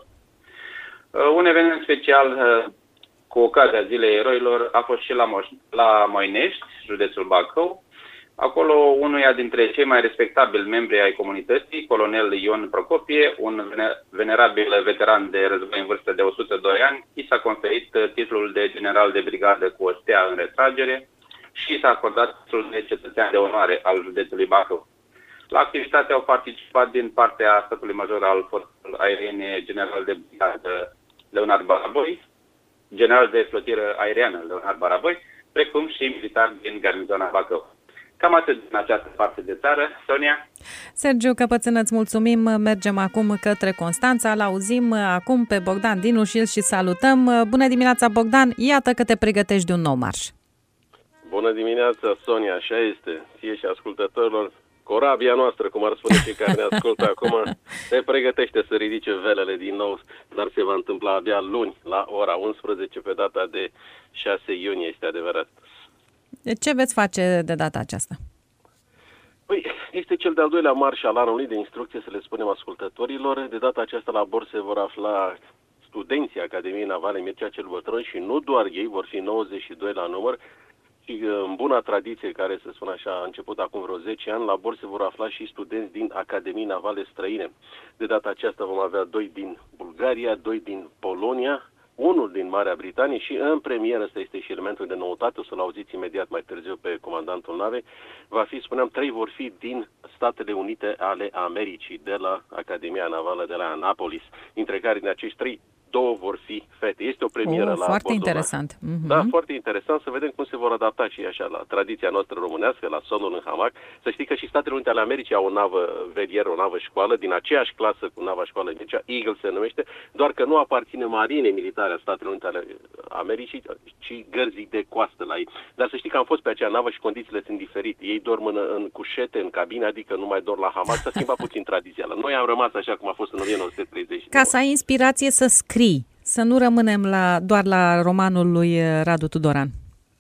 F: Un eveniment special cu ocazia Zilei Eroilor a fost și la Moinești, județul Bacău. Acolo unuia dintre cei mai respectabili membri ai comunității, colonel Ion Procopie, un venerabil veteran de război în vârstă de 102 ani, i s-a conferit titlul de general de brigadă cu o stea în retragere și s-a acordat titlul de cetățean de onoare al județului Bacău. La activitate au participat din partea statului major al forțelor aeriene general de brigadă Leonard Baraboi, general de flotieră aeriană Leonard Baraboi, precum și militari din garnizona Bacău. Cam atât din această parte de țară. Sonia?
C: Sergiu Căpățân, îți mulțumim. Mergem acum către Constanța. L-auzim acum pe Bogdan Dinușil și salutăm. Bună dimineața, Bogdan! Iată că te pregătești de un nou marș.
E: Bună dimineața, Sonia! Așa este. Ție și ascultătorilor, corabia noastră, cum ar spune cei care ne ascultă acum, se pregătește să ridice velele din nou, dar se va întâmpla abia luni, la ora 11, pe data de 6 iunie, este adevărat.
C: Ce veți face de data aceasta?
E: Păi, este cel de-al doilea marș al anului de instrucție, să le spunem ascultătorilor. De data aceasta la bord se vor afla studenții Academiei Navale Mircea cel Bătrân și nu doar ei, vor fi 92 la număr. Și în buna tradiție, care, să spun așa, a început acum vreo 10 ani, la bord se vor afla și studenți din Academii Navale străine. De data aceasta vom avea 2 din Bulgaria, 2 din Polonia, unul din Marea Britanie și în premieră, ăsta este și elementul de noutate, o să-l auziți imediat mai târziu pe comandantul navei, va fi, spuneam, 3 vor fi din Statele Unite ale Americii, de la Academia Navală de la Annapolis, dintre care din acești 3, 2 vor fi fete. Este o premieră la
C: foarte interesant.
E: Da, foarte interesant să vedem cum se vor adapta și așa la tradiția noastră românească, la somnul în hamac. Să știi că și Statele Unite ale Americii au o navă velieră, o navă școală, din aceeași clasă cu nava școală Mircea, Eagle se numește, doar că nu aparține marinei militare a Statelor Unite ale Americii, ci gărzii de coastă la ei. Dar să știi că am fost pe acea navă și condițiile sunt diferite. Ei dorm în cușete, în cabine, adică nu mai dorm la hamac. S-a schimbat puțin tradiția. Noi am rămas așa cum a fost în 1930.
C: Ca să ai inspirație să scrii, să nu rămânem doar la romanul lui Radu Tudoran.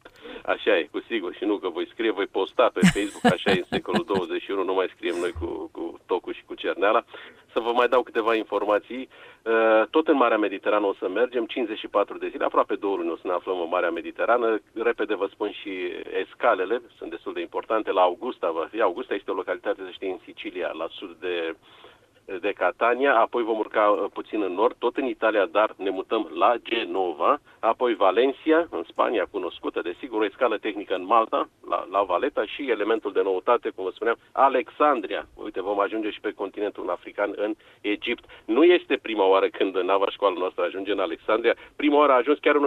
E: Așa e, cu sigur, și nu că voi scrie, voi posta pe Facebook, așa e în secolul 21, nu mai scriem noi cu tocul și cu cerneala. Să vă mai dau câteva informații. Tot în Marea Mediterană o să mergem, 54 de zile, aproape 2 luni o să ne aflăm în Marea Mediterană. Repede vă spun și escalele, sunt destul de importante. La Augusta va fi. Augusta este o localitate, să știi, în Sicilia, la sud de Catania, apoi vom urca puțin în nord, tot în Italia, dar ne mutăm la Genova, apoi Valencia, în Spania, cunoscută, desigur, o escală tehnică în Malta, la Valeta și elementul de noutate, cum vă spuneam, Alexandria. Uite, vom ajunge și pe continentul african, în Egipt. Nu este prima oară când nava școală noastră ajunge în Alexandria, prima oară a ajuns chiar în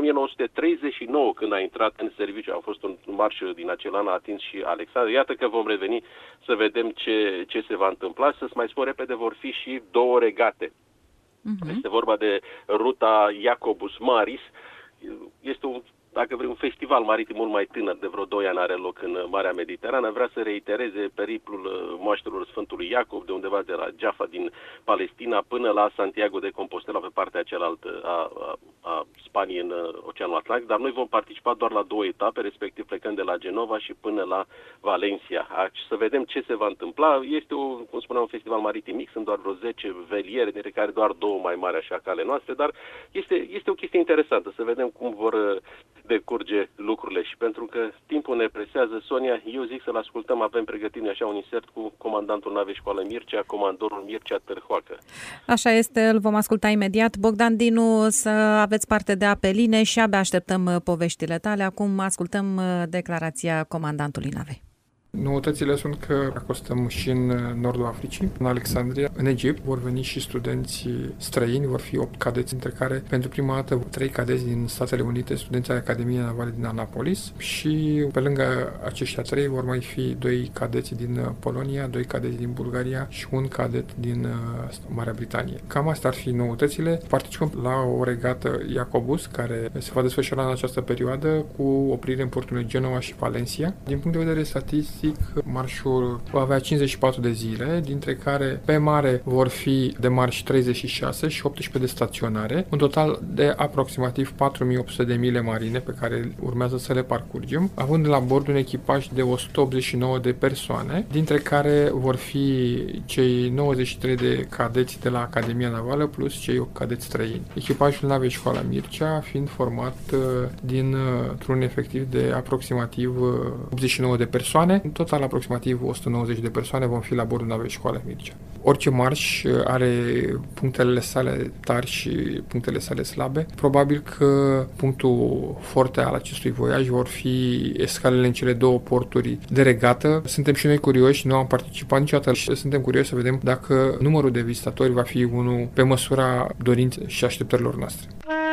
E: 1939, când a intrat în serviciu. A fost un marș din acel an, a atins și Alexandria. Iată că vom reveni să vedem ce se va întâmpla. Să-ți mai spun repede, vor fi și 2 regate. Este vorba de ruta Jacobus Maris. Este dacă vrei, un festival maritim mult mai tânăr, de vreo 2 ani are loc în Marea Mediterană. Vrea să reitereze periplul moaștelor Sfântului Iacob, de undeva de la Jaffa din Palestina până la Santiago de Compostela, pe partea cealaltă a Spaniei, în Oceanul Atlantic, dar noi vom participa doar la 2 etape, respectiv plecând de la Genova și până la Valencia. Să vedem ce se va întâmpla. Este, cum spuneam, un festival maritim mic, sunt doar vreo 10 veliere, dintre care doar 2 mai mari, așa ca ale noastre, dar este o chestie interesantă, să vedem cum vor decurge lucrurile și pentru că timpul ne presează, Sonia, eu zic să-l ascultăm, avem pregătit așa un insert cu comandantul navei școală Mircea, comandorul Mircea Târhoacă.
C: Așa este, îl vom asculta imediat. Bogdan Dinu, să aveți parte de apeline și abia așteptăm poveștile tale. Acum ascultăm declarația comandantului navei.
H: Noutățile sunt că acostăm și în nordul Africii, în Alexandria, în Egipt. Vor veni și studenți străini, vor fi 8 cadeți, între care pentru prima dată 3 cadeți din Statele Unite, studenții Academiei Navale din Annapolis și pe lângă aceștia 3 vor mai fi 2 cadeți din Polonia, 2 cadeți din Bulgaria și un cadet din Marea Britanie. Cam astea ar fi noutățile. Participăm la o regată Jacobus, care se va desfășura în această perioadă cu oprire în porturile Genova și Valencia. Din punct de vedere statistic, Nord-Estic. Marșul va avea 54 de zile, dintre care pe mare vor fi de marși 36 și 18 de staționare, un total de aproximativ 4800 de mile marine pe care urmează să le parcurgem, având la bord un echipaj de 189 de persoane, dintre care vor fi cei 93 de cadeți de la Academia Navală plus cei 8 cadeți străini. Echipajul navei Școala Mircea fiind format dintr-un efectiv de aproximativ 89 de persoane, în total aproximativ 190 de persoane vom fi la bordul navei Școala Mircea. Orice marș are punctele sale tari și punctele sale slabe. Probabil că punctul forte al acestui voiaj vor fi escalele în cele două porturi de regată. Suntem și noi curioși, nu am participat niciodată și suntem curioși să vedem dacă numărul de vizitatori va fi unul pe măsura dorinței și așteptărilor noastre.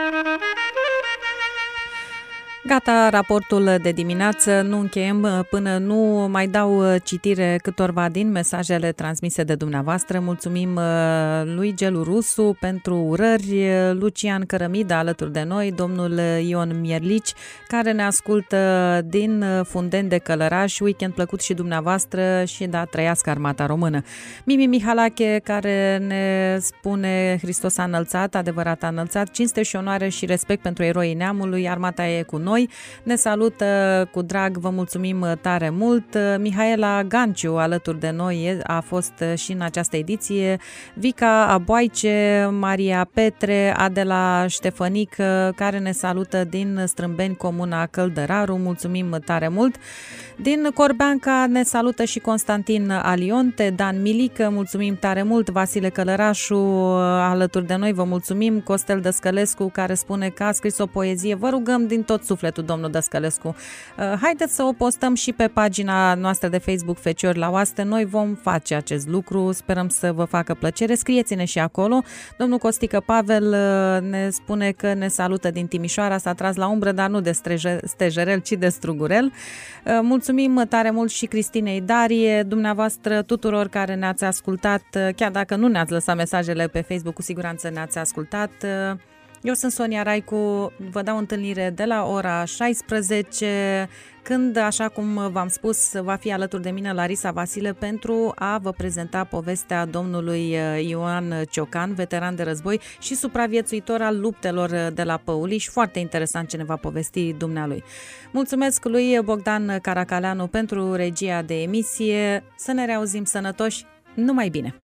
C: Gata, raportul de dimineață, nu încheiem până nu mai dau citire câtorva din mesajele transmise de dumneavoastră. Mulțumim lui Gelu Rusu pentru urări, Lucian Cărămida alături de noi, domnul Ion Mierlici, care ne ascultă din Fundeni de Călăraș. Weekend plăcut și dumneavoastră și da, trăiască Armata Română. Mimi Mihalache, care ne spune Hristos a înălțat, adevărat a înălțat, cinste și onoare și respect pentru eroii neamului, armata e cu noi. Ne salută cu drag, vă mulțumim tare mult. Mihaela Ganciu alături de noi a fost și în această ediție, Vica Aboaice, Maria Petre, Adela Ștefănic, care ne salută din Strâmbeni, comuna Căldăraru, mulțumim tare mult. Din Corbeanca ne salută și Constantin Alionte, Dan Milică, mulțumim tare mult, Vasile Călărașu alături de noi, vă mulțumim, Costel Dăscălescu, care spune că a scris o poezie, vă rugăm din tot sufletul, domnul Dăscălescu. Haideți să o postăm și pe pagina noastră de Facebook Feciori la Oaste, noi vom face acest lucru, sperăm să vă facă plăcere, scrieți-ne și acolo. Domnul Costică Pavel ne spune că ne salută din Timișoara, s-a tras la umbră, dar nu de stejerel, ci de strugurel. Mulțumim tare mult și Cristinei Darie, dumneavoastră tuturor care ne-ați ascultat, chiar dacă nu ne-ați lăsat mesajele pe Facebook, cu siguranță ne-ați ascultat. Eu sunt Sonia Raicu, vă dau întâlnire de la ora 16, când, așa cum v-am spus, va fi alături de mine Larisa Vasile pentru a vă prezenta povestea domnului Ioan Ciocan, veteran de război și supraviețuitor al luptelor de la Păuliș. Foarte interesant ce ne va povesti dumnealui. Mulțumesc lui Bogdan Caracaleanu pentru regia de emisie. Să ne reauzim sănătoși, numai bine!